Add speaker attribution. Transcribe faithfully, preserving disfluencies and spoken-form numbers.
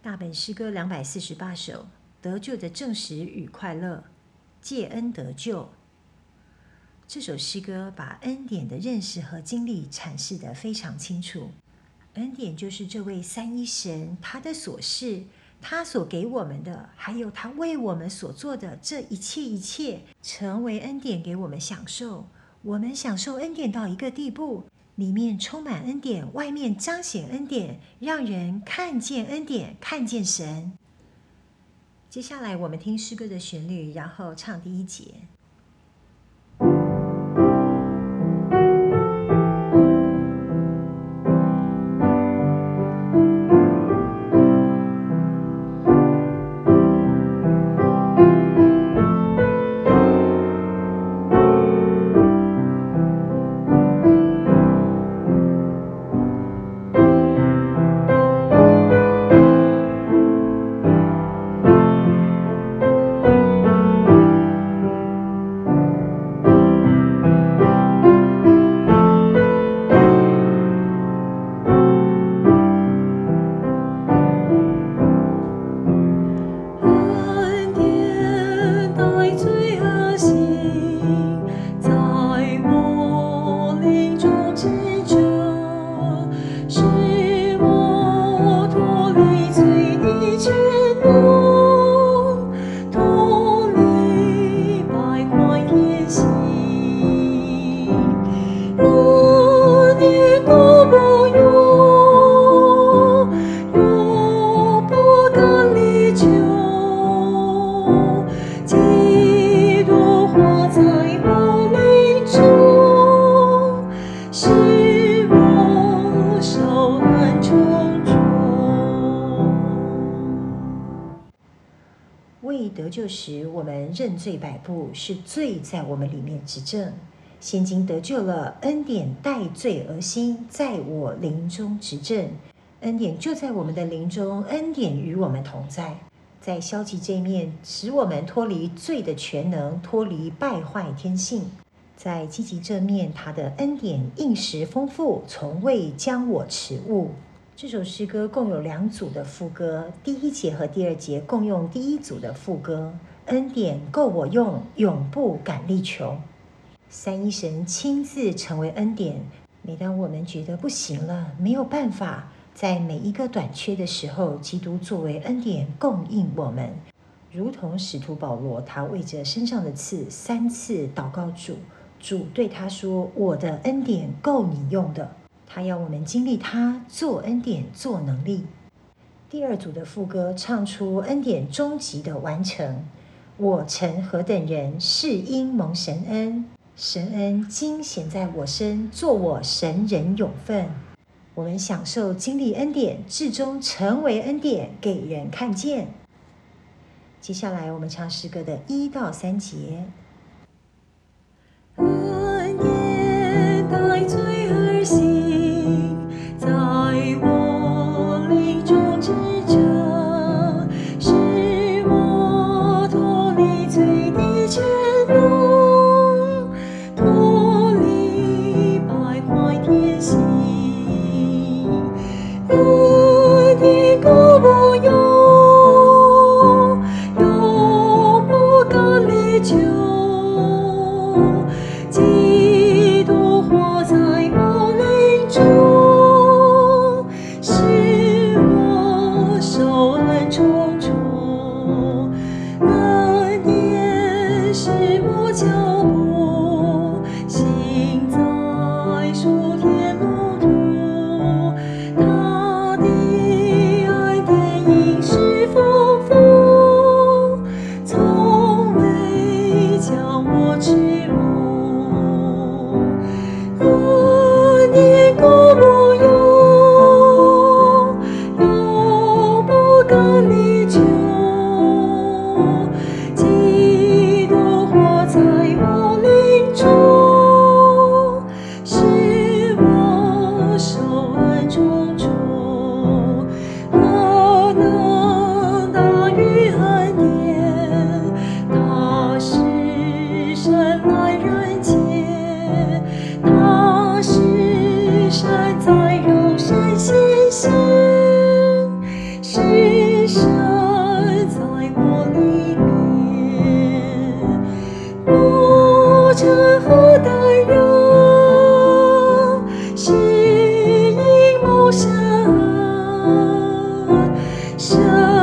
Speaker 1: 大本诗歌两百四十八首，得救的证实与快乐，借恩得救。这首诗歌把恩典的认识和经历阐释得非常清楚。恩典就是这位三一神他的所示，他所给我们的，还有他为我们所做的这一切一切，成为恩典给我们享受。我们享受恩典到一个地步，里面充满恩典，外面彰显恩典，让人看见恩典，看见神。接下来我们听诗歌的旋律，然后唱第一节。为得救时，我们认罪摆布，是罪在我们里面执政。现今得救了，恩典带罪而新，在我灵中执政。恩典就在我们的灵中，恩典与我们同在。在消极这一面，使我们脱离罪的全能，脱离败坏天性。在积极这面，他的恩典应时丰富，从未将我迟误。这首诗歌共有两组的副歌，第一节和第二节共用第一组的副歌。恩典够我用，永不敢力穷。三一神亲自成为恩典。每当我们觉得不行了，没有办法，在每一个短缺的时候，基督作为恩典供应我们。如同使徒保罗，他为着身上的刺三次祷告主，主对他说：我的恩典够你用的。他要我们经历他做恩典做能力。第二组的副歌唱出恩典终极的完成。我曾何等人，是因蒙神恩，神恩今显在我身，做我神人永分。我们享受经历恩典，至终成为恩典，给人看见。接下来我们唱诗歌的一到三节。
Speaker 2: 恩典带罪而行，在我灵中执政，使我脱离罪的全能，脱离败坏天性。恩典够我用，永不敢力穷。 生